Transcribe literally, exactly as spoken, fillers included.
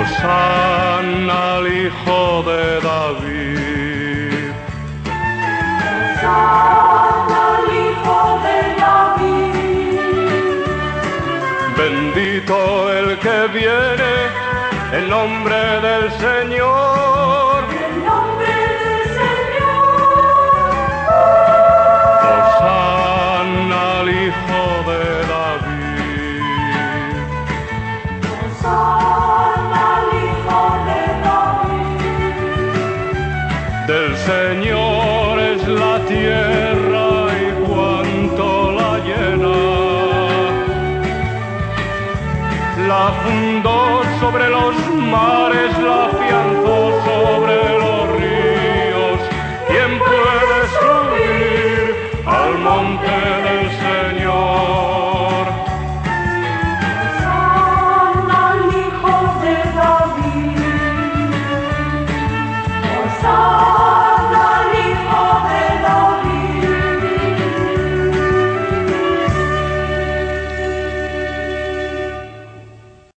Hosana al Hijo de David. Hosana al Hijo de David. Bendito el que viene en nombre del Señor. En nombre del Señor. Hosana al Hijo de David. Hosana al Hijo de David. Del Señor es la tierra y cuanto la llena. La fundó sobre los mares, la afianzó sobre los ríos. ¿Quién puede subir al monte del Señor? Hosana al Hijo de David. Hosana